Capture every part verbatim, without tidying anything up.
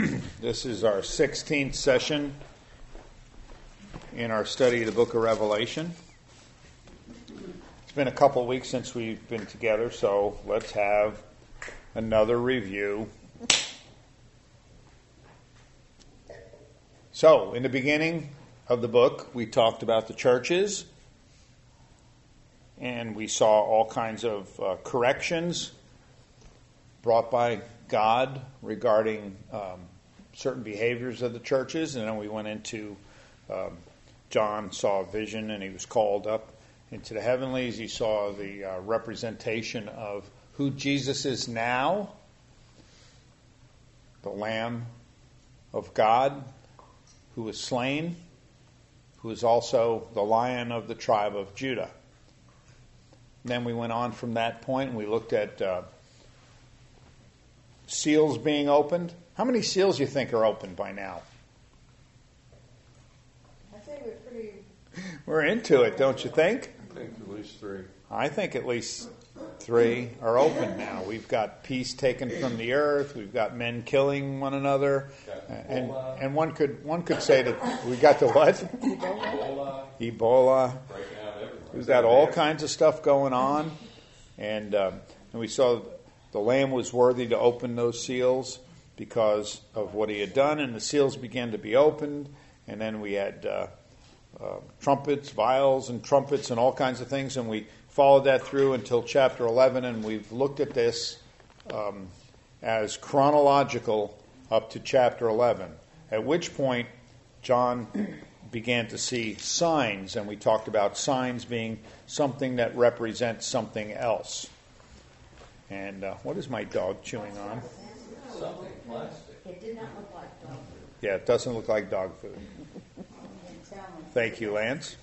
This is our sixteenth session in our study of the book of Revelation. It's been a couple weeks since we've been together, so let's have another review. So, in the beginning of the book, we talked about the churches, and we saw all kinds of uh, corrections brought by God regarding um, certain behaviors of the churches, and then we went into um, John saw a vision, and he was called up into the heavenlies. He saw the uh, representation of who Jesus is now, the Lamb of God, who was slain, who is also the Lion of the tribe of Judah. Then we went on from that point, and we looked at uh, seals being opened. How many seals do you think are opened by now? I think we're pretty... We're into it, don't you think? I think at least three. I think at least three are open now. We've got peace taken from the earth. We've got men killing one another. And and one could one could say that we got the what? Ebola. Ebola. Breaking out everywhere. We've got all kinds of stuff going on. And, um, and we saw the Lamb was worthy to open those seals because of what he had done. And the seals began to be opened. And then we had uh, uh, trumpets, vials and trumpets and all kinds of things. And we followed that through until chapter eleven. And we've looked at this um, as chronological up to chapter eleven. At which point, John began to see signs. And we talked about signs being something that represents something else. And uh, what is my dog chewing on? Something plastic. It did not look like dog food. Yeah, it doesn't look like dog food. Thank you, Lance.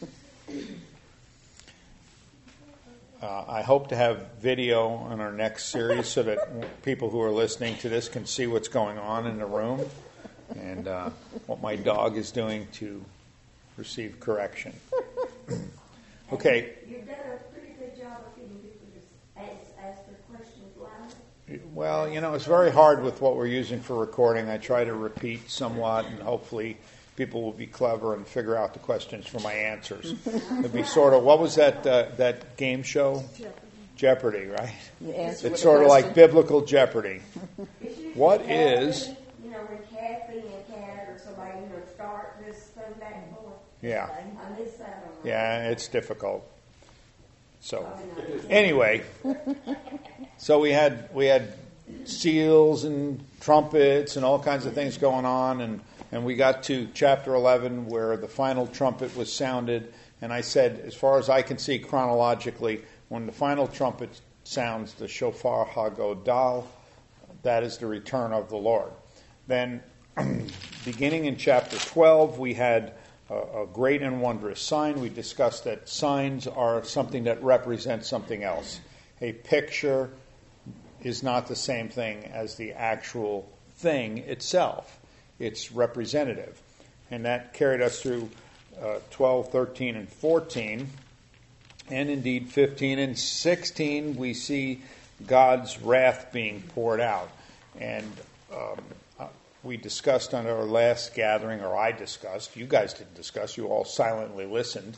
Uh, I hope to have video on our next series so that people who are listening to this can see what's going on in the room and uh, what my dog is doing to receive correction. Okay. You've done a pretty good job of getting people to ask, ask their questions loud. Well, you know, it's very hard with what we're using for recording. I try to repeat somewhat, and hopefully people will be clever and figure out the questions for my answers. It'd be sort of, what was that uh, that game show? Jeopardy, Jeopardy, right? It's sort of like biblical Jeopardy. What is... You know, when Kathy and Kat or somebody, you know, start this thing back and forth. Yeah. I missed that on Yeah, it's difficult. So, anyway, so we had we had seals and trumpets and all kinds of things going on, and, and we got to chapter eleven where the final trumpet was sounded, and I said, as far as I can see chronologically, when the final trumpet sounds, the shofar hagodal, that is the return of the Lord. Then, beginning in chapter twelve, we had a, a great and wondrous sign. We discussed that signs are something that represents something else. A picture is not the same thing as the actual thing itself. It's representative. And that carried us through uh, twelve, thirteen, and fourteen. And indeed, fifteen and sixteen, we see God's wrath being poured out. And um, uh, we discussed on our last gathering, or I discussed, you guys didn't discuss, you all silently listened,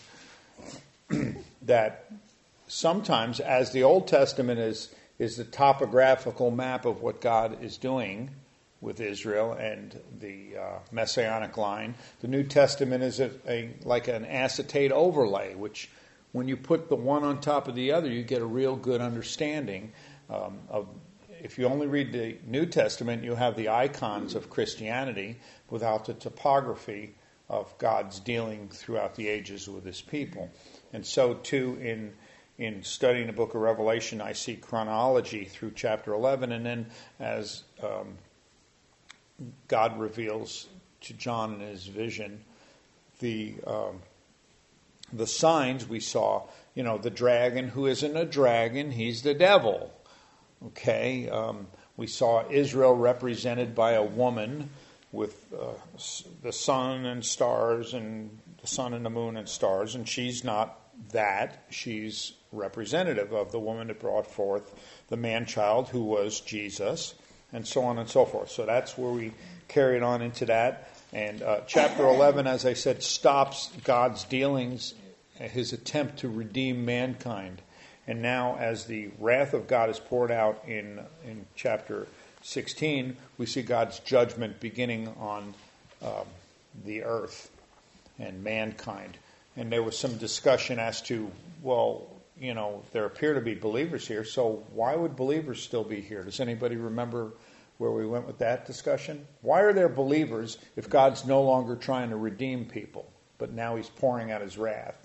that sometimes, as the Old Testament is is the topographical map of what God is doing with Israel and the uh, Messianic line, the New Testament is a, a like an acetate overlay, which when you put the one on top of the other, you get a real good understanding um, of. If you only read the New Testament, you have the icons of Christianity without the topography of God's dealing throughout the ages with his people. And so, too, in in studying the book of Revelation, I see chronology through chapter eleven, and then as um, God reveals to John in his vision the um, the signs we saw, you know, the dragon who isn't a dragon, he's the devil. Okay, um, we saw Israel represented by a woman with uh, the sun and stars and the sun and the moon and stars, and she's not that. She's representative of the woman that brought forth the man-child who was Jesus. and so on and so forth. So that's where we carry it on into that. And uh, chapter eleven, as I said, stops God's dealings, his attempt to redeem mankind. And now, as the wrath of God is poured out in in chapter sixteen, we see God's judgment beginning on um, the earth and mankind. And there was some discussion as to, well, you know, there appear to be believers here, so why would believers still be here? Does anybody remember where we went with that discussion? Why are there believers if God's no longer trying to redeem people, but now he's pouring out his wrath?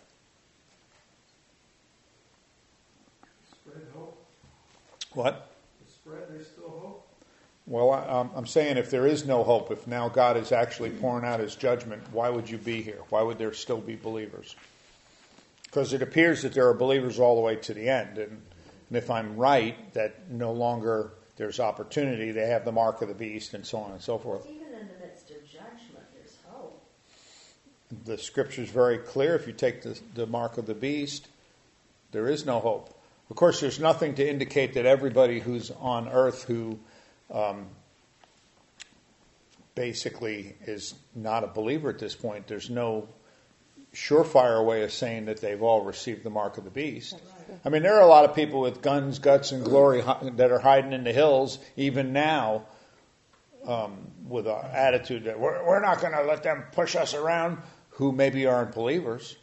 Spread hope. What? To spread, there's still hope. Well, I, um, I'm saying if there is no hope, if now God is actually pouring out his judgment, why would you be here? Why would there still be believers? Because it appears that there are believers all the way to the end. And, and if I'm right, that no longer there's opportunity, they have the mark of the beast and so on and so forth. Even in the midst of judgment, there's hope. The scripture is very clear. If you take the, the mark of the beast, there is no hope. Of course, there's nothing to indicate that everybody who's on earth who um, basically is not a believer at this point, there's no surefire way of saying that they've all received the mark of the beast. I mean, there are a lot of people with guns, guts, and glory that are hiding in the hills, even now, um, with an attitude that we're, we're not going to let them push us around, who maybe aren't believers.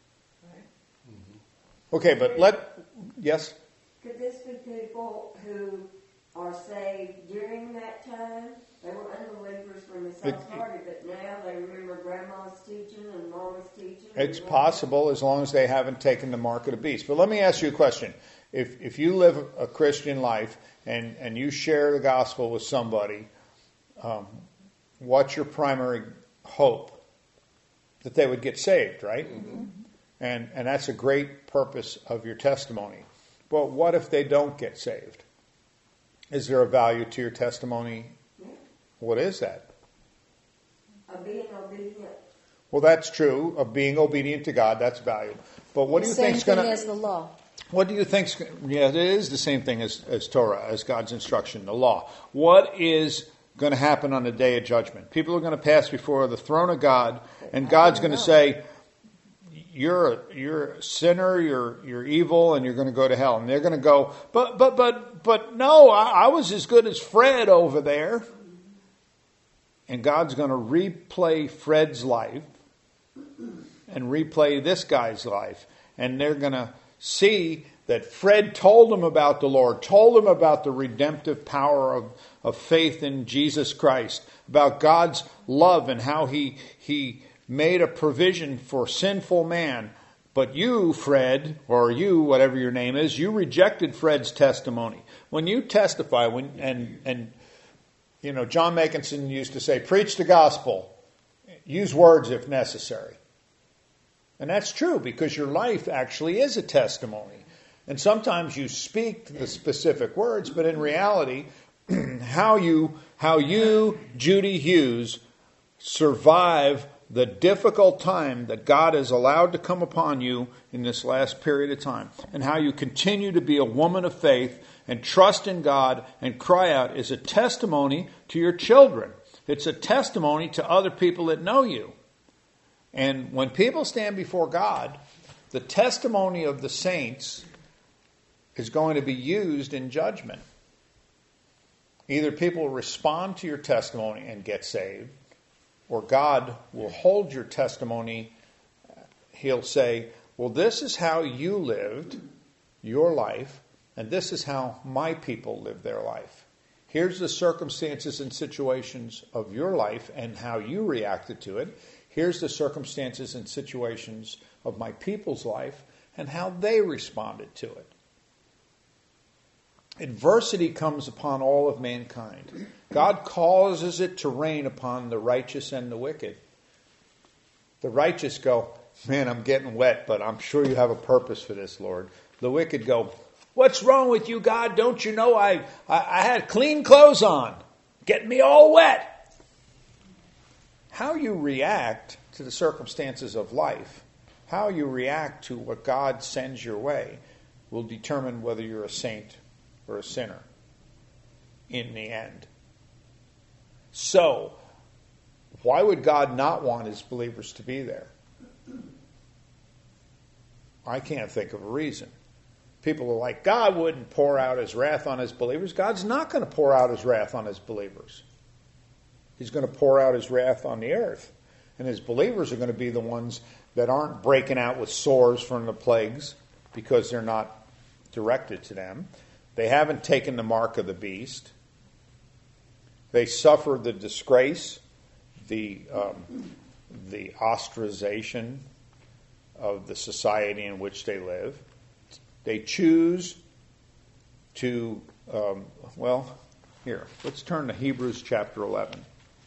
Okay, but let, yes? Could this be people who are saved during that time? They were unbelievers when this all It- started, but now they remember Grandma's teaching and Mama's teaching. It's and- possible as long as they haven't taken the mark of the beast. But let me ask you a question. If if you live a Christian life and, and you share the gospel with somebody, um, what's your primary hope? That they would get saved, right? Mm-hmm. And and that's a great purpose of your testimony. But what if they don't get saved? Is there a value to your testimony? Yeah. What is that? Of being obedient. Well, that's true. Of being obedient to God, that's valuable. But what do you Same think is going thing to? as the law. What do you think? Yeah, it is the same thing as, as Torah, as God's instruction, the law. What is going to happen on the day of judgment? People are going to pass before the throne of God, and God's going to say, "You're a, you're a sinner. You're you're evil, and you're going to go to hell." And they're going to go, "But but but but no, I, I was as good as Fred over there." And God's going to replay Fred's life and replay this guy's life, and they're going to see that Fred told them about the Lord, told them about the redemptive power of, of faith in Jesus Christ, about God's love and how he he made a provision for sinful man. But you, Fred, or you, whatever your name is, you rejected Fred's testimony. When you testify, when and and you know, John Makinson used to say, preach the gospel, use words if necessary. And that's true, because your life actually is a testimony. And sometimes you speak the specific words, but in reality, how you, how you, Judy Hughes, survive the difficult time that God has allowed to come upon you in this last period of time, and how you continue to be a woman of faith and trust in God and cry out, is a testimony to your children. It's a testimony to other people that know you. And when people stand before God, the testimony of the saints is going to be used in judgment. Either people respond to your testimony and get saved, or God will hold your testimony. He'll say, well, this is how you lived your life, and this is how my people live their life. Here's the circumstances and situations of your life and how you reacted to it. Here's the circumstances and situations of my people's life and how they responded to it. Adversity comes upon all of mankind. God causes it to rain upon the righteous and the wicked. The righteous go, man, I'm getting wet, but I'm sure you have a purpose for this, Lord. The wicked go, what's wrong with you, God? Don't you know I, I, I had clean clothes on, getting me all wet? How you react to the circumstances of life, how you react to what God sends your way, will determine whether you're a saint or a sinner in the end. So, why would God not want his believers to be there? I can't think of a reason. People are like, God wouldn't pour out his wrath on his believers. God's not going to pour out his wrath on his believers. He's going to pour out his wrath on the earth. And his believers are going to be the ones that aren't breaking out with sores from the plagues because they're not directed to them. They haven't taken the mark of the beast. They suffer the disgrace, the um, the ostracization of the society in which they live. They choose to, um, well, here, let's turn to Hebrews chapter eleven.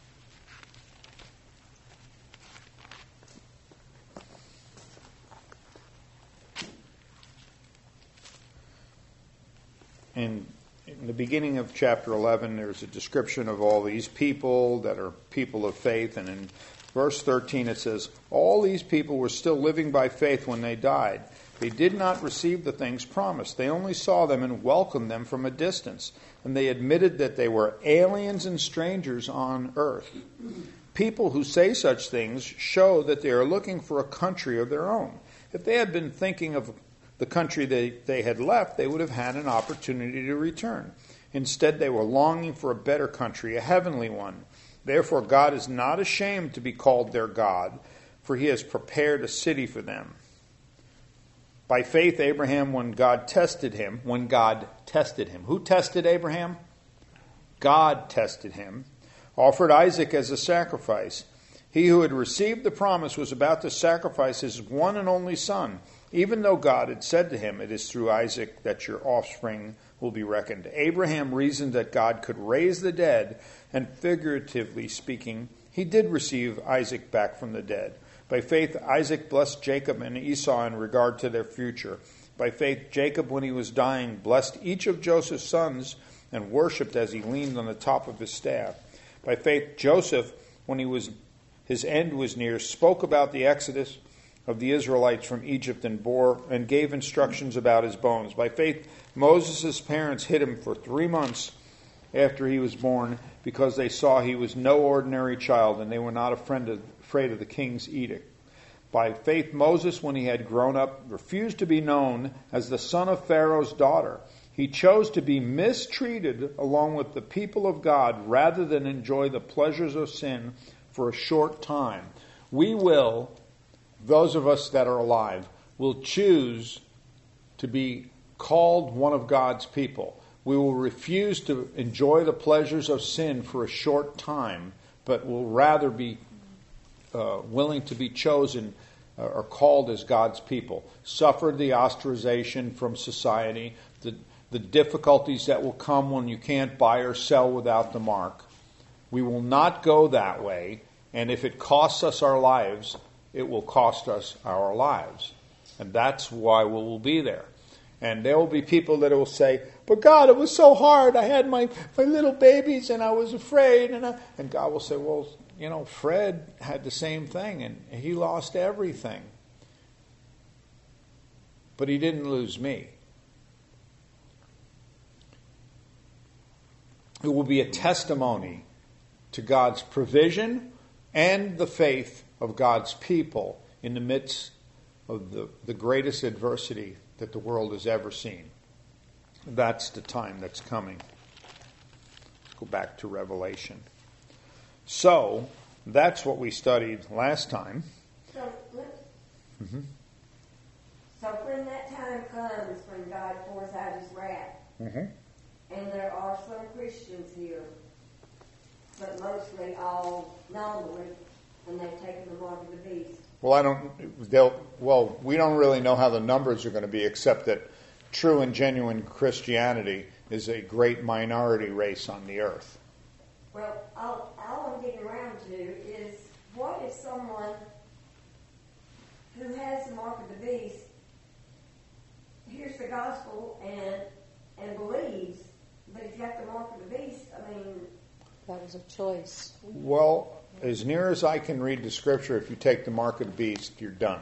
In, in the beginning of chapter eleven, there's a description of all these people that are people of faith. And in verse thirteen, it says, all these people were still living by faith when they died. They did not receive the things promised. They only saw them and welcomed them from a distance. And they admitted that they were aliens and strangers on earth. People who say such things show that they are looking for a country of their own. If they had been thinking of the country they, they had left, they would have had an opportunity to return. Instead, they were longing for a better country, a heavenly one. Therefore, God is not ashamed to be called their God, for he has prepared a city for them. By faith, Abraham, when God tested him, when God tested him. Who tested Abraham? God tested him. Offered Isaac as a sacrifice. He who had received the promise was about to sacrifice his one and only son, even though God had said to him, it is through Isaac that your offspring will be reckoned. Abraham reasoned that God could raise the dead, and figuratively speaking, he did receive Isaac back from the dead. By faith, Isaac blessed Jacob and Esau in regard to their future. By faith, Jacob, when he was dying, blessed each of Joseph's sons and worshipped as he leaned on the top of his staff. By faith, Joseph, when he was his end was near, spoke about the exodus of the Israelites from Egypt and bore and gave instructions about his bones. By faith, Moses' parents hid him for three months after he was born because they saw he was no ordinary child and they were not afraid of, afraid of the king's edict. By faith, Moses, when he had grown up, refused to be known as the son of Pharaoh's daughter. He chose to be mistreated along with the people of God rather than enjoy the pleasures of sin for a short time. We will, those of us that are alive, will choose to be called one of God's people. We will refuse to enjoy the pleasures of sin for a short time, but will rather be uh, willing to be chosen uh, or called as God's people. Suffer the ostracization from society, the, the difficulties that will come when you can't buy or sell without the mark. We will not go that way, and if it costs us our lives, it will cost us our lives. And that's why we will be there. And there will be people that will say, but God, it was so hard. I had my, my little babies and I was afraid. And, I, and God will say, well, you know, Fred had the same thing and he lost everything. But he didn't lose me. It will be a testimony to God's provision and the faith of God's people in the midst of the, the greatest adversity that the world has ever seen. That's the time that's coming. Let's go back to Revelation. So, that's what we studied last time. So, let's, Mm-hmm. so when that time comes when God pours out his wrath, Mm-hmm. and there are some Christians here, but mostly all normally, when they've taken the mark of the beast. Well, I don't. They'll. Well, we don't really know how the numbers are going to be, except that true and genuine Christianity is a great minority race on the earth. Well, all, all I'm getting around to is, what if someone who has the mark of the beast hears the gospel and and believes, but he's got the mark of the beast? I mean, that was a choice. Well, as near as I can read the scripture, if you take the mark of the beast, you're done.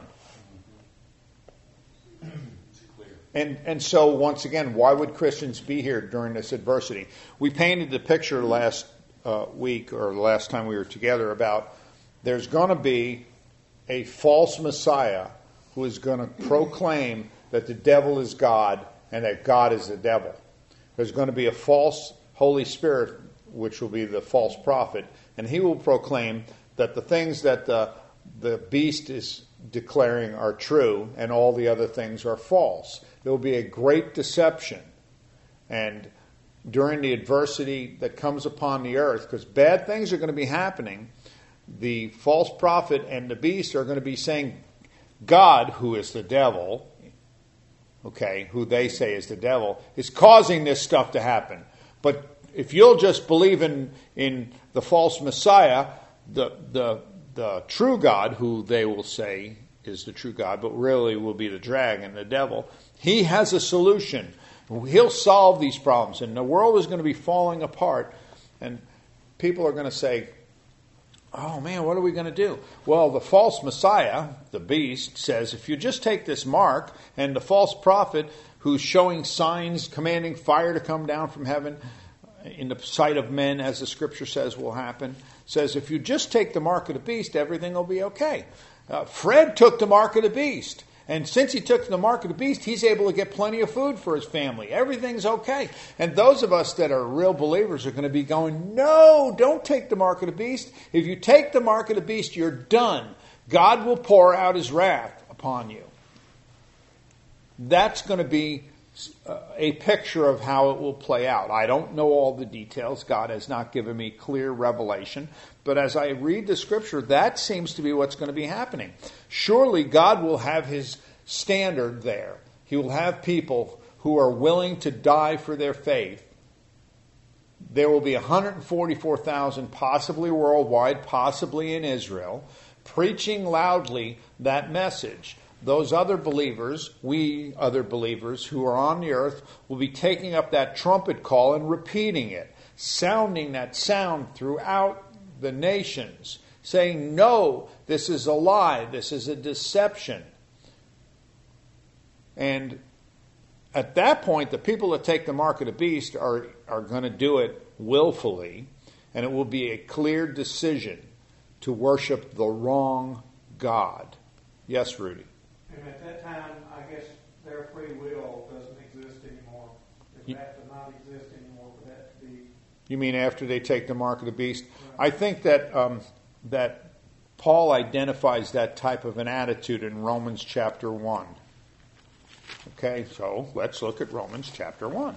And and so, once again, why would Christians be here during this adversity? We painted the picture last uh, week or the last time we were together about there's going to be a false Messiah who is going to proclaim that the devil is God and that God is the devil. There's going to be a false Holy Spirit, which will be the false prophet, and he will proclaim that the things that the, the beast is declaring are true and all the other things are false. There will be a great deception. And during the adversity that comes upon the earth, because bad things are going to be happening, the false prophet and the beast are going to be saying, God, who is the devil, okay, who they say is the devil, is causing this stuff to happen. But if you'll just believe in, in the false Messiah, the, the, the true God, who they will say is the true God, but really will be the dragon, the devil, he has a solution. He'll solve these problems. And the world is going to be falling apart. And people are going to say, oh man, what are we going to do? Well, the false Messiah, the beast, says if you just take this mark, and the false prophet who's showing signs, commanding fire to come down from heaven in the sight of men, as the scripture says will happen, says if you just take the mark of the beast, everything will be okay. Uh, Fred took the mark of the beast. And since he took the mark of the beast, he's able to get plenty of food for his family. Everything's okay. And those of us that are real believers are going to be going, no, don't take the mark of the beast. If you take the mark of the beast, you're done. God will pour out his wrath upon you. That's going to be a picture of how it will play out. I don't know all the details. God has not given me clear revelation. But as I read the scripture, that seems to be what's going to be happening. Surely God will have his standard there. He will have people who are willing to die for their faith. There will be one hundred forty-four thousand, possibly worldwide, possibly in Israel, preaching loudly that message. Those other believers, we other believers who are on the earth, will be taking up that trumpet call and repeating it, sounding that sound throughout the nations, saying, no, this is a lie, this is a deception. And at that point, the people that take the mark of the beast are, are going to do it willfully, and it will be a clear decision to worship the wrong God. Yes, Rudy? And at that time, I guess their free will doesn't exist anymore. If You- that does not exist anymore, for that to be... You mean after they take the mark of the beast? I think that um, that Paul identifies that type of an attitude in Romans chapter one. Okay, so let's look at Romans chapter one.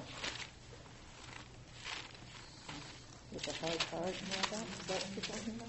With a hard heart and all that? Is that what you're talking about?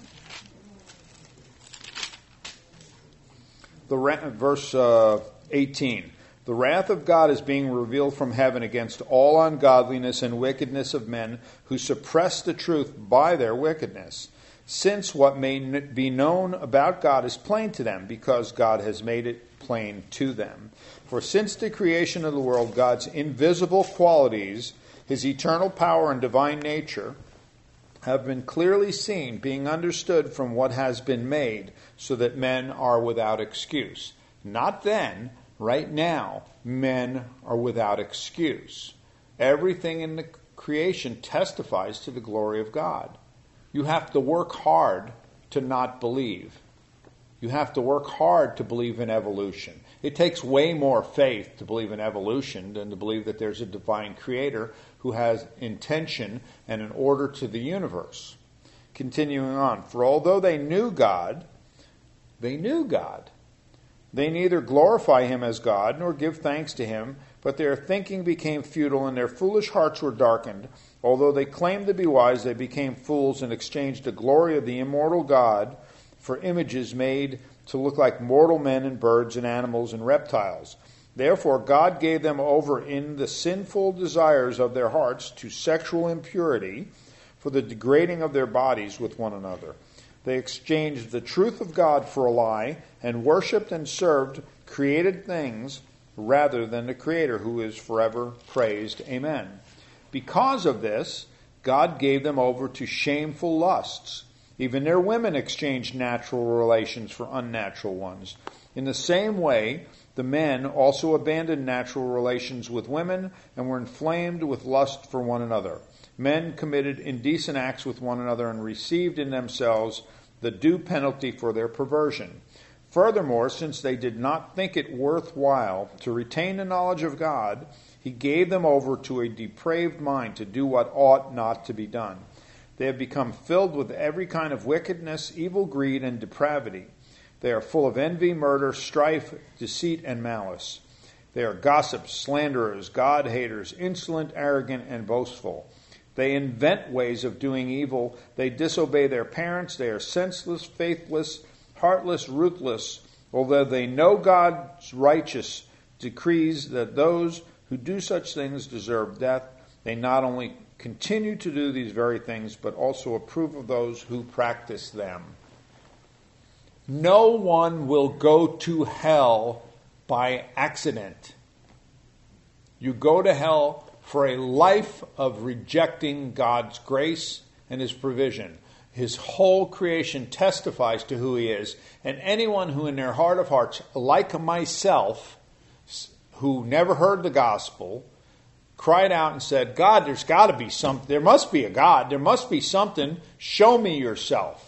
The ra- verse uh, eighteen. The wrath of God is being revealed from heaven against all ungodliness and wickedness of men who suppress the truth by their wickedness, since what may n- be known about God is plain to them, because God has made it plain to them. For since the creation of the world, God's invisible qualities, his eternal power and divine nature, have been clearly seen, being understood from what has been made, so that men are without excuse. Not then, right now, men are without excuse. Everything in the creation testifies to the glory of God. You have to work hard to not believe. You have to work hard to believe in evolution. It takes way more faith to believe in evolution than to believe that there's a divine creator who has intention and an order to the universe. Continuing on, for although they knew God, they knew God. They neither glorify him as God nor give thanks to him, but their thinking became futile and their foolish hearts were darkened. Although they claimed to be wise, they became fools and exchanged the glory of the immortal God for images made to look like mortal men and birds and animals and reptiles. Therefore God gave them over in the sinful desires of their hearts to sexual impurity, for the degrading of their bodies with one another. They exchanged the truth of God for a lie, and worshipped and served created things rather than the Creator, who is forever praised. Amen. Because of this, God gave them over to shameful lusts. Even their women exchanged natural relations for unnatural ones. In the same way, the men also abandoned natural relations with women and were inflamed with lust for one another. men committed indecent acts with one another and received in themselves the due penalty for their perversion. Furthermore, since they did not think it worthwhile to retain the knowledge of God, he gave them over to a depraved mind to do what ought not to be done. They have become filled with every kind of wickedness, evil greed, and depravity. They are full of envy, murder, strife, deceit, and malice. They are gossips, slanderers, God-haters, insolent, arrogant, and boastful. They invent ways of doing evil. They disobey their parents. They are senseless, faithless, heartless, ruthless. Although they know God's righteous decrees that those who do such things deserve death, they not only continue to do these very things, but also approve of those who practice them. No one will go to hell by accident. You go to hell for a life of rejecting God's grace and His provision. His whole creation testifies to who He is, and anyone who in their heart of hearts, like myself, who never heard the gospel, cried out and said, God, there's got to be something. There must be a God. There must be something. Show me yourself.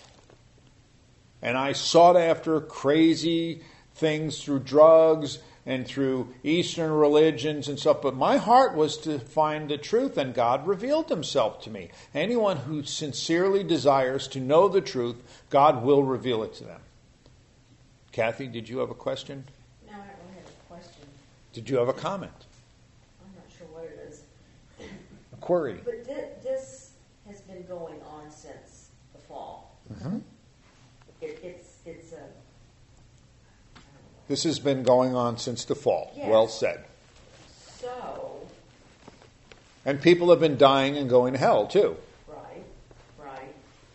And I sought after crazy things through drugs and through Eastern religions and stuff. But my heart was to find the truth, and God revealed Himself to me. Anyone who sincerely desires to know the truth, God will reveal it to them. Kathy, did you have a question? No, I don't really have a question. Did you have a comment? I'm not sure what it is. A query? But thi- this has been going on since the fall. Mm-hmm. It, it's it's a. I don't know. This has been going on since the fall. Yes. Well said. So. And people have been dying and going to hell, too. Right, right.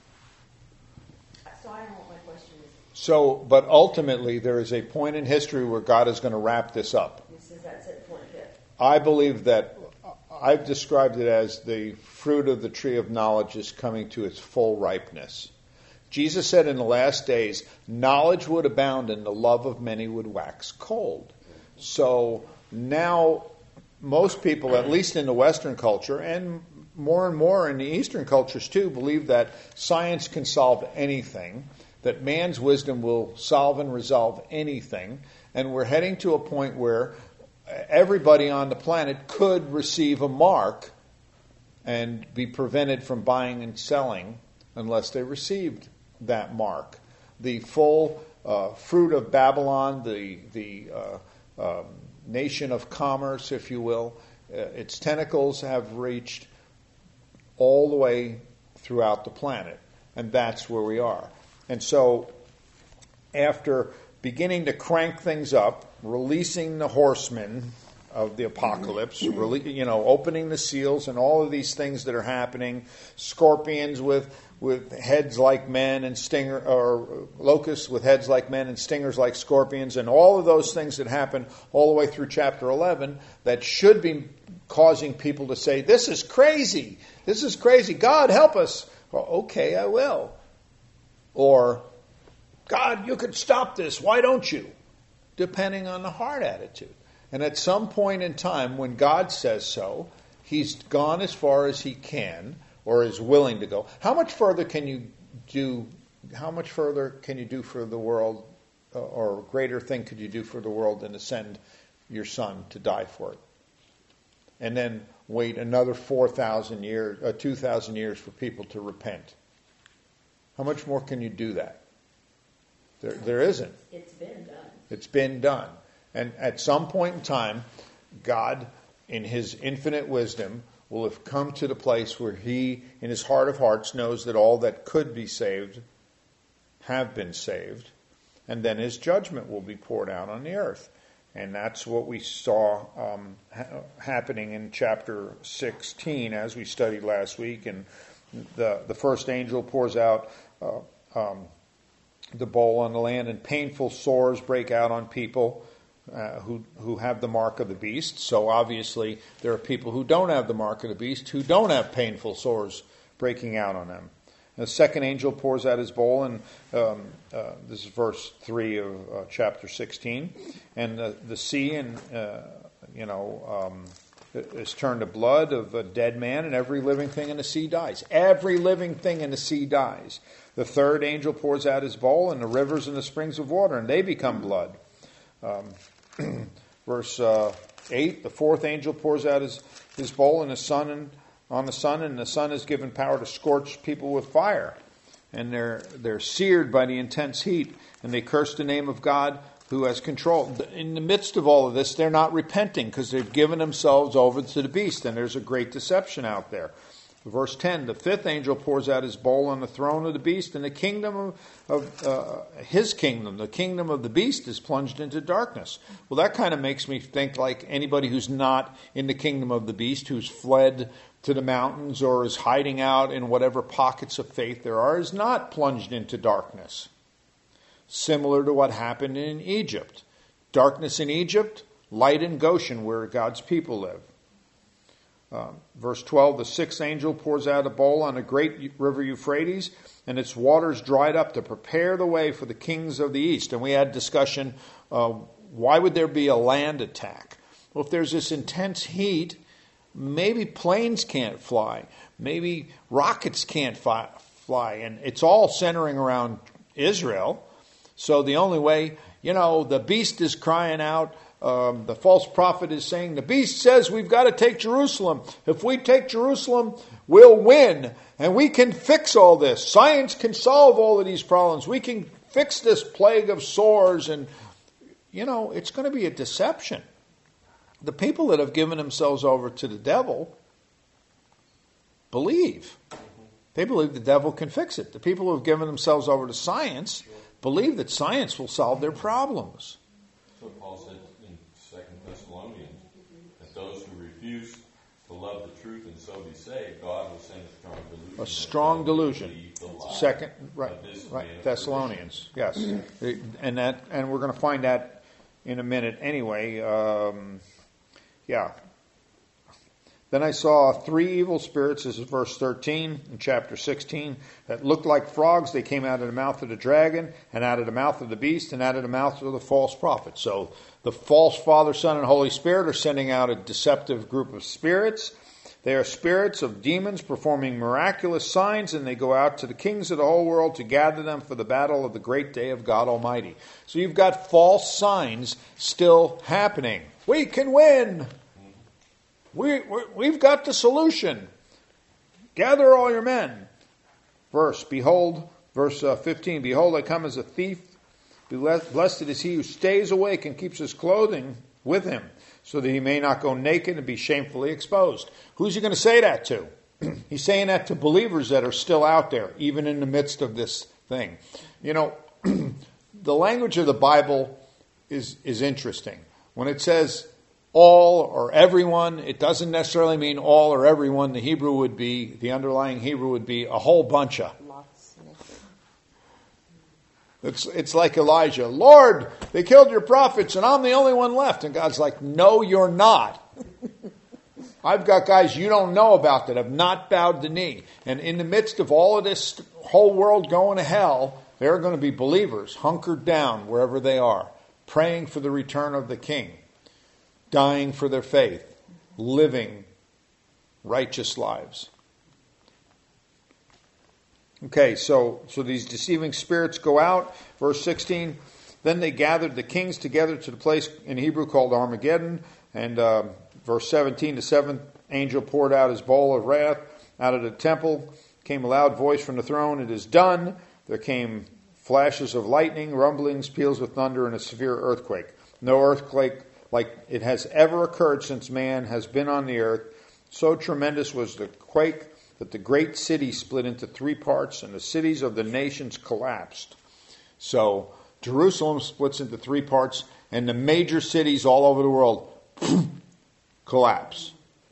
So I don't know what my question is. So, but ultimately, there is a point in history where God is going to wrap this up. This is that's it, point hit. I believe that I've described it as the fruit of the tree of knowledge is coming to its full ripeness. Jesus said in the last days, knowledge would abound and the love of many would wax cold. So now most people, at least in the Western culture, and more and more in the Eastern cultures too, believe that science can solve anything, that man's wisdom will solve and resolve anything, and we're heading to a point where everybody on the planet could receive a mark and be prevented from buying and selling unless they received that mark. The full uh, fruit of Babylon, the the uh, um, nation of commerce, if you will, uh, its tentacles have reached all the way throughout the planet, and that's where we are. And so, after beginning to crank things up, releasing the horsemen of the apocalypse, really, you know, opening the seals and all of these things that are happening, scorpions with with heads like men and stinger, or locusts with heads like men and stingers like scorpions, and all of those things that happen all the way through chapter eleven that should be causing people to say, this is crazy, this is crazy, God help us. Well, okay, I will. Or, God, you could stop this, why don't you? Depending on the heart attitude. And at some point in time, when God says so, He's gone as far as He can, or is willing to go. How much further can you do? How much further can you do for the world, uh, or greater thing could you do for the world than to send your Son to die for it, and then wait another four thousand years, uh, two thousand years for people to repent? How much more can you do that? There, there isn't. It's been done. It's been done. And at some point in time, God, in His infinite wisdom, will have come to the place where He, in His heart of hearts, knows that all that could be saved have been saved. And then His judgment will be poured out on the earth. And that's what we saw um, ha- happening in chapter sixteen, as we studied last week. And the, the first angel pours out uh, um, the bowl on the land, and painful sores break out on people uh, who who have the mark of the beast. So obviously there are people who don't have the mark of the beast who don't have painful sores breaking out on them. And the second angel pours out his bowl, and um, uh, this is verse three of uh, chapter sixteen. And the, the sea and uh, you know um, is turned to blood of a dead man, and every living thing in the sea dies. Every living thing in the sea dies. The third angel pours out his bowl, and the rivers and the springs of water, and they become blood. Um, verse uh, eight, the fourth angel pours out his, his bowl and the sun and, on the sun, and the sun is given power to scorch people with fire. And they're they're seared by the intense heat, and they curse the name of God who has control. In the midst of all of this, they're not repenting because they've given themselves over to the beast, and there's a great deception out there. Verse ten, the fifth angel pours out his bowl on the throne of the beast, and the kingdom of, of uh, his kingdom, the kingdom of the beast, is plunged into darkness. Well, that kind of makes me think like anybody who's not in the kingdom of the beast, who's fled to the mountains or is hiding out in whatever pockets of faith there are, is not plunged into darkness. Similar to what happened in Egypt. Darkness in Egypt, light in Goshen, where God's people live. Uh, verse twelve, the sixth angel pours out a bowl on a great river Euphrates, and its waters dried up to prepare the way for the kings of the east. And we had discussion, uh, why would there be a land attack? Well, if there's this intense heat, maybe planes can't fly. Maybe rockets can't fi- fly. And it's all centering around Israel. So the only way, you know, the beast is crying out. Um, the false prophet is saying, the beast says we've got to take Jerusalem. If we take Jerusalem, we'll win. And we can fix all this. Science can solve all of these problems. We can fix this plague of sores. And, you know, it's going to be a deception. The people that have given themselves over to the devil believe. They believe the devil can fix it. The people who have given themselves over to science believe that science will solve their problems. So Paul said in Second Thessalonians that those who refuse to love the truth and so be saved, God will send a strong delusion. A strong delusion. Second, right, right. Thessalonians, yes, and that, and we're going to find that in a minute. Anyway, um, yeah. Then I saw three evil spirits, this is verse thirteen in chapter sixteen, that looked like frogs. They came out of the mouth of the dragon, and out of the mouth of the beast, and out of the mouth of the false prophet. So the false Father, Son, and Holy Spirit are sending out a deceptive group of spirits. They are spirits of demons performing miraculous signs, and they go out to the kings of the whole world to gather them for the battle of the great day of God Almighty. So you've got false signs still happening. We can win. We, we've got the solution. Gather all your men. Verse, behold, verse uh, fifteen, behold, I come as a thief. Blessed is he who stays awake and keeps his clothing with him, so that he may not go naked and be shamefully exposed. Who's he going to say that to? He's saying that to believers that are still out there, even in the midst of this thing. You know, the language of the Bible is, is interesting. When it says all or everyone, it doesn't necessarily mean all or everyone. The Hebrew would be, the underlying Hebrew would be a whole bunch of. It's, it's like Elijah. Lord, they killed your prophets and I'm the only one left. And God's like, no, you're not. I've got guys you don't know about that have not bowed the knee. And in the midst of all of this whole world going to hell, there are going to be believers hunkered down wherever they are, praying for the return of the King, dying for their faith, living righteous lives. Okay, so so these deceiving spirits go out. Verse sixteen, then they gathered the kings together to the place in Hebrew called Armageddon. And uh, verse seventeen, the seventh angel poured out his bowl of wrath. Out of the temple came a loud voice from the throne, it is done. There came flashes of lightning, rumblings, peals of thunder, and a severe earthquake. No earthquake like it has ever occurred since man has been on the earth. So tremendous was the quake that the great city split into three parts and the cities of the nations collapsed. So Jerusalem splits into three parts and the major cities all over the world collapse.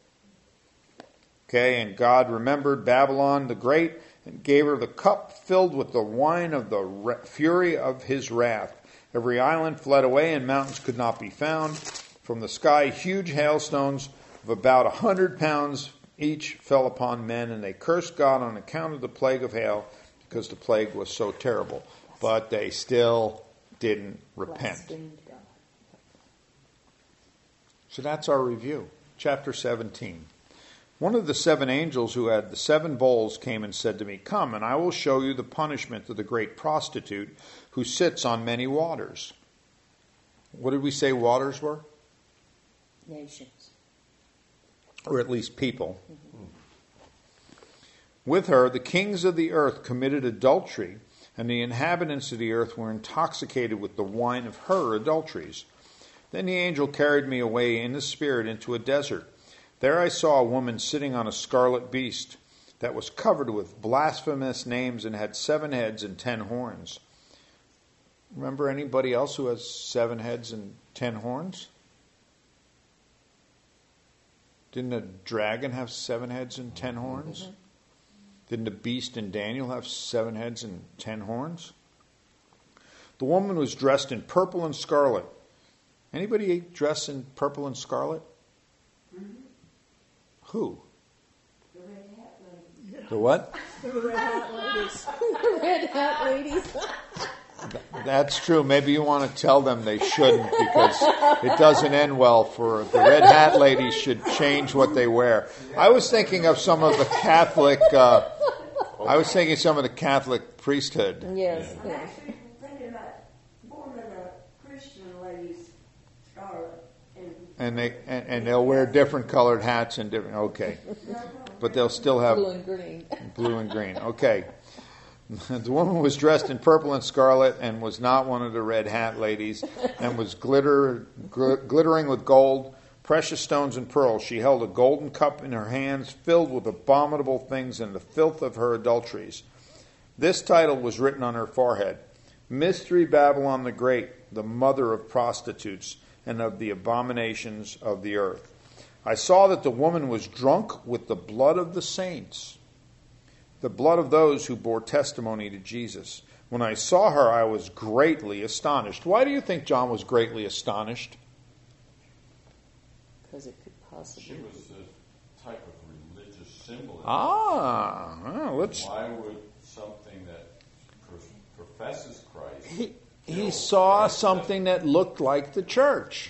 Okay, and God remembered Babylon the Great and gave her the cup filled with the wine of the fury of his wrath. Every island fled away and mountains could not be found. From the sky, huge hailstones of about a hundred pounds each fell upon men, and they cursed God on account of the plague of hail, because the plague was so terrible. But they still didn't repent. So that's our review. chapter seventeen. One of the seven angels who had the seven bowls came and said to me, "Come, and I will show you the punishment of the great prostitute who sits on many waters." What did we say waters were? Nations. Or at least people. Mm-hmm. With her, the kings of the earth committed adultery, and the inhabitants of the earth were intoxicated with the wine of her adulteries. Then the angel carried me away in the spirit into a desert. There I saw a woman sitting on a scarlet beast that was covered with blasphemous names and had seven heads and ten horns. Remember anybody else who has seven heads and ten horns? Didn't a dragon have seven heads and ten horns? Mm-hmm. Didn't the beast in Daniel have seven heads and ten horns? The woman was dressed in purple and scarlet. Anybody dressed in purple and scarlet? Mm-hmm. Who? The red hat lady. Yeah. The what? The red hat ladies. The red hat ladies. That's true. Maybe you want to tell them they shouldn't, because it doesn't end well for the red hat ladies. Should change what they wear. I was thinking of some of the Catholic. Uh, I was thinking some of the Catholic priesthood. Yes. I'm yes. actually thinking about one of the Christian ladies, scarlet. And, and they and, and they'll wear different colored hats and different. Okay, but they'll still have blue and green. Blue and green. Okay. The woman was dressed in purple and scarlet and was not one of the red hat ladies, and was glitter, gl- glittering with gold, precious stones, and pearls. She held a golden cup in her hands filled with abominable things and the filth of her adulteries. This title was written on her forehead: Mystery Babylon the Great, the mother of prostitutes and of the abominations of the earth. I saw that the woman was drunk with the blood of the saints, the blood of those who bore testimony to Jesus. When I saw her, I was greatly astonished. Why do you think John was greatly astonished? Because it could possibly She was a type of religious symbolism. Ah, well, let's. Why would something that pro- professes Christ... He, he saw something that looked like the church.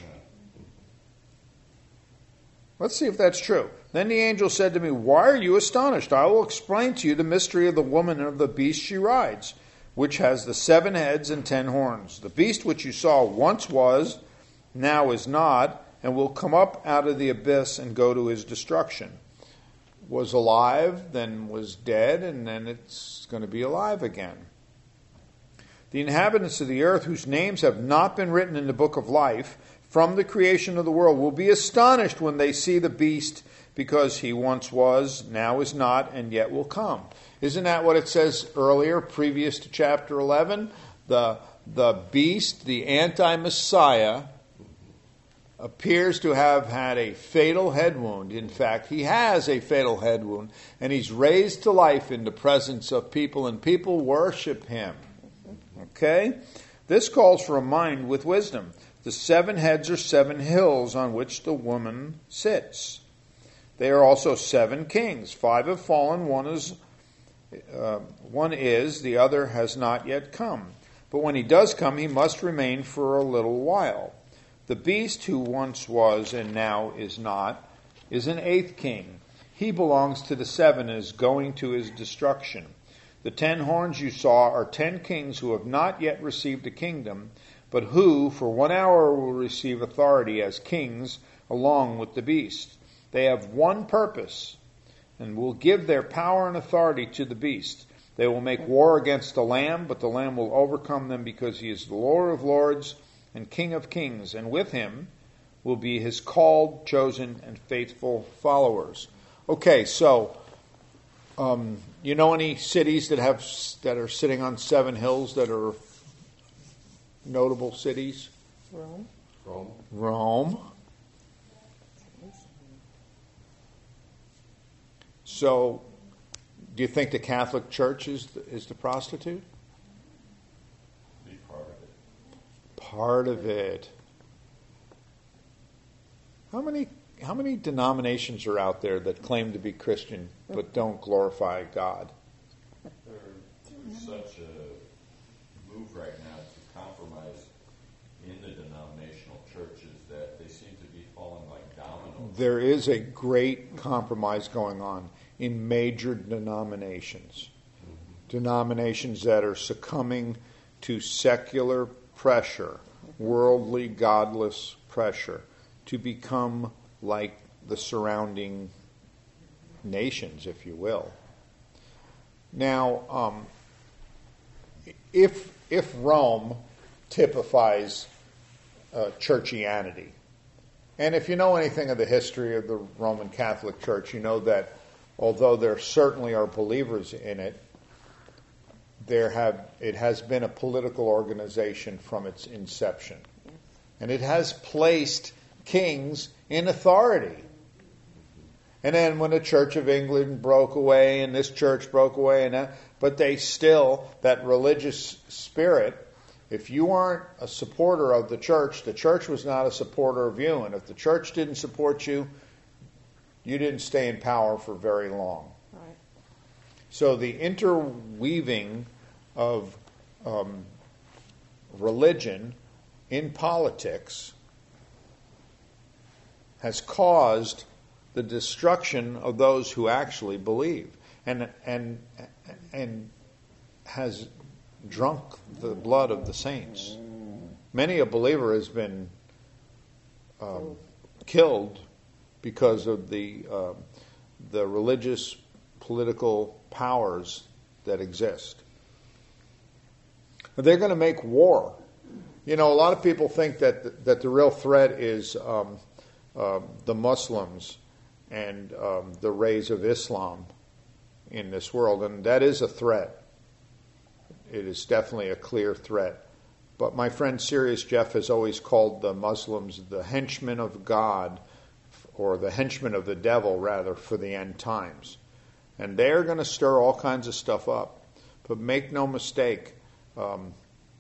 Let's see if that's true. Then the angel said to me, "Why are you astonished? I will explain to you the mystery of the woman and of the beast she rides, which has the seven heads and ten horns. The beast which you saw once was, now is not, and will come up out of the abyss and go to his destruction." Was alive, then was dead, and then it's going to be alive again. The inhabitants of the earth, whose names have not been written in the book of life from the creation of the world, will be astonished when they see the beast, because he once was, now is not, and yet will come. Isn't that what it says earlier, previous to chapter eleven? The, the beast, the anti-Messiah, appears to have had a fatal head wound. In fact, he has a fatal head wound, and he's raised to life in the presence of people, and people worship him. Okay? This calls for a mind with wisdom. The seven heads are seven hills on which the woman sits. They are also seven kings. Five have fallen, one is, uh, one is, the other has not yet come. But when he does come, he must remain for a little while. The beast, who once was and now is not, is an eighth king. He belongs to the seven and is going to his destruction. The ten horns you saw are ten kings who have not yet received a kingdom, but who for one hour will receive authority as kings along with the beast. They have one purpose, and will give their power and authority to the beast. They will make war against the Lamb, but the Lamb will overcome them, because he is the Lord of lords and King of kings, and with him will be his called, chosen, and faithful followers. Okay, so um, you know any cities that have that are sitting on seven hills that are notable cities? Rome. Rome. Rome. So, do you think the Catholic Church is the, is the prostitute? Be part of it. Part of it. How many how many denominations are out there that claim to be Christian but don't glorify God? There's such a move right now to compromise in the denominational churches that they seem to be falling like dominoes. There is a great compromise going on in major denominations. Mm-hmm. Denominations that are succumbing to secular pressure, worldly, godless pressure, to become like the surrounding nations, if you will. Now, um, if if Rome typifies uh, churchianity, and if you know anything of the history of the Roman Catholic Church, you know that although there certainly are believers in it, there have it has been a political organization from its inception, and it has placed kings in authority. And then when the Church of England broke away and this church broke away, and that, but they still, that religious spirit, if you weren't a supporter of the church, the church was not a supporter of you. And if the church didn't support you, you didn't stay in power for very long. Right. So the interweaving of um, religion in politics has caused the destruction of those who actually believe, and and and has drunk the blood of the saints. Many a believer has been um, killed because of the uh, the religious political powers that exist. But they're going to make war. You know, a lot of people think that the, that the real threat is um, uh, the Muslims and um, the rise of Islam in this world. And that is a threat. It is definitely a clear threat. But my friend Sirius Jeff has always called the Muslims the henchmen of God, or the henchmen of the devil, rather, for the end times. And they're going to stir all kinds of stuff up. But make no mistake, um,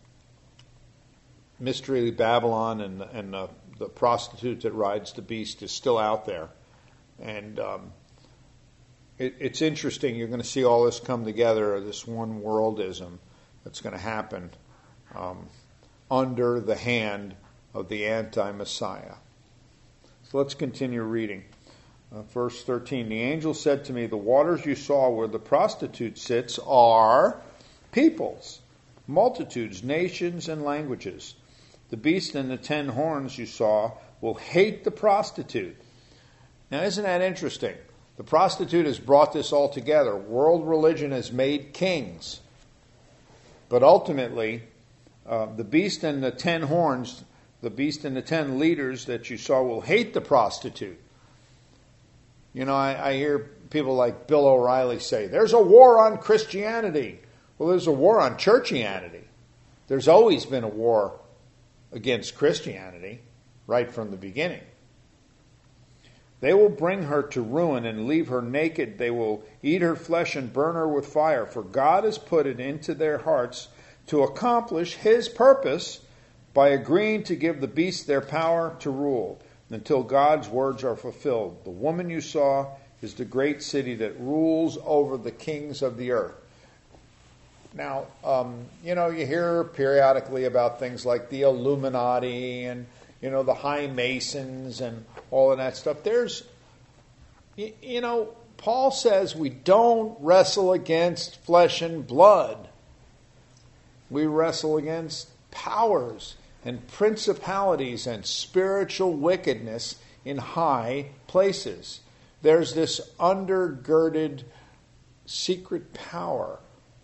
Mystery Babylon and, and the, the prostitute that rides the beast is still out there. And um, it, it's interesting. You're going to see all this come together, this one worldism that's going to happen um, under the hand of the anti-Messiah. So let's continue reading. Uh, verse thirteen, the angel said to me, the waters you saw where the prostitute sits are peoples, multitudes, nations, and languages. The beast and the ten horns you saw will hate the prostitute. Now, isn't that interesting? The prostitute has brought this all together. World religion has made kings. But ultimately, uh, the beast and the ten horns, the beast and the ten leaders that you saw will hate the prostitute. You know, I, I hear people like Bill O'Reilly say, there's a war on Christianity. Well, there's a war on churchianity. There's always been a war against Christianity, right from the beginning. They will bring her to ruin and leave her naked. They will eat her flesh and burn her with fire. For God has put it into their hearts to accomplish His purpose by agreeing to give the beasts their power to rule until God's words are fulfilled. The woman you saw is the great city that rules over the kings of the earth. Now, um, you know, you hear periodically about things like the Illuminati and, you know, the High Masons and all of that stuff. There's, you, you know, Paul says we don't wrestle against flesh and blood. We wrestle against powers and principalities and spiritual wickedness in high places. There's this undergirded secret power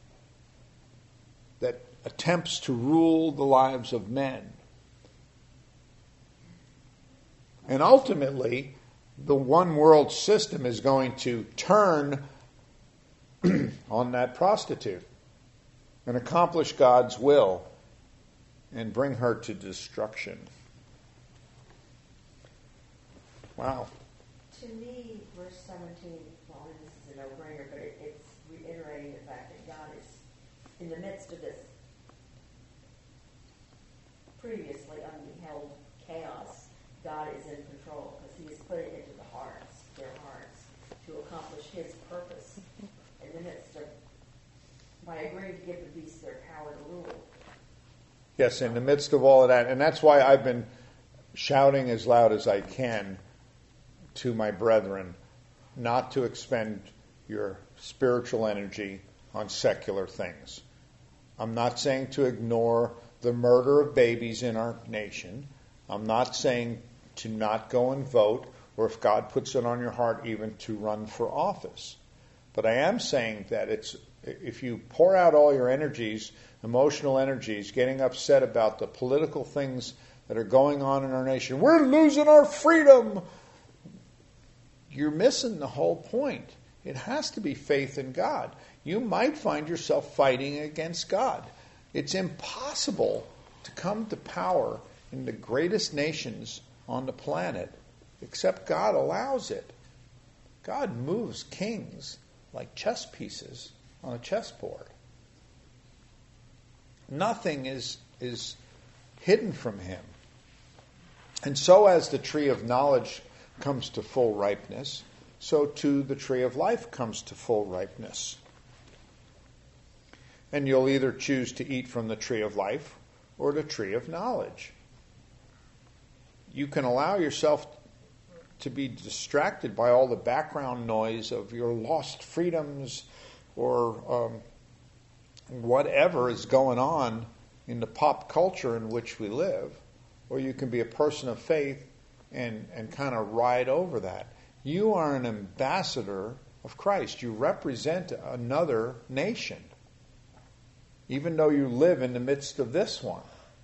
that attempts to rule the lives of men. And ultimately, the one world system is going to turn on that prostitute and accomplish God's will and bring her to destruction. Wow. To me, verse seventeen, well, this is a no-brainer, but it, it's reiterating the fact that God is in the midst of this previously unbeheld chaos. God is in control because He has put it into the hearts, their hearts, to accomplish His purpose in the midst of, by agreeing to give the beasts their power to rule. Yes, in the midst of all of that. And that's why I've been shouting as loud as I can to my brethren not to expend your spiritual energy on secular things. I'm not saying to ignore the murder of babies in our nation. I'm not saying to not go and vote, or if God puts it on your heart, even to run for office. But I am saying that it's if you pour out all your energies, emotional energies, getting upset about the political things that are going on in our nation, we're losing our freedom, you're missing the whole point. It has to be faith in God. You might find yourself fighting against God. It's impossible to come to power in the greatest nations on the planet, except God allows it. God moves kings like chess pieces on a chessboard. Nothing is, is hidden from him. And so as the tree of knowledge comes to full ripeness, so too the tree of life comes to full ripeness. And you'll either choose to eat from the tree of life or the tree of knowledge. You can allow yourself to be distracted by all the background noise of your lost freedoms or um, whatever is going on in the pop culture in which we live, or you can be a person of faith and, and kind of ride over that. You are an ambassador of Christ. You represent another nation, even though you live in the midst of this one.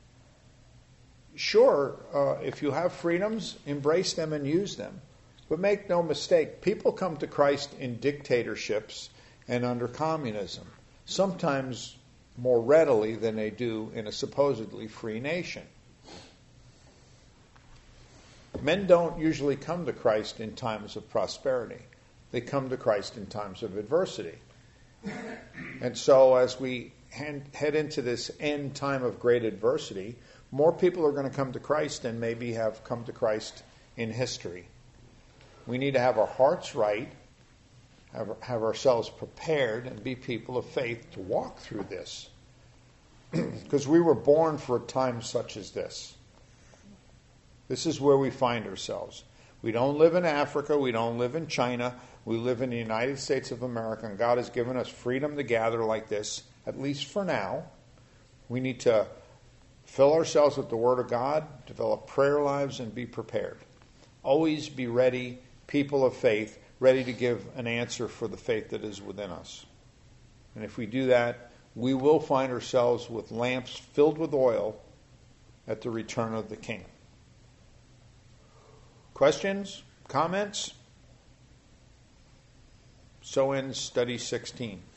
Sure, uh, if you have freedoms, embrace them and use them. But make no mistake, people come to Christ in dictatorships and under communism, sometimes more readily than they do in a supposedly free nation. Men don't usually come to Christ in times of prosperity. They come to Christ in times of adversity. And so as we head into this end time of great adversity, more people are going to come to Christ than maybe have come to Christ in history. We need to have our hearts right, have, have ourselves prepared, and be people of faith to walk through this. Because we were born for a time such as this. This is where we find ourselves. We don't live in Africa. We don't live in China. We live in the United States of America, and God has given us freedom to gather like this, at least for now. We need to fill ourselves with the Word of God, develop prayer lives, and be prepared. Always be ready, people of faith, ready to give an answer for the faith that is within us. And if we do that, we will find ourselves with lamps filled with oil at the return of the King. Questions? Comments? So ends study sixteen.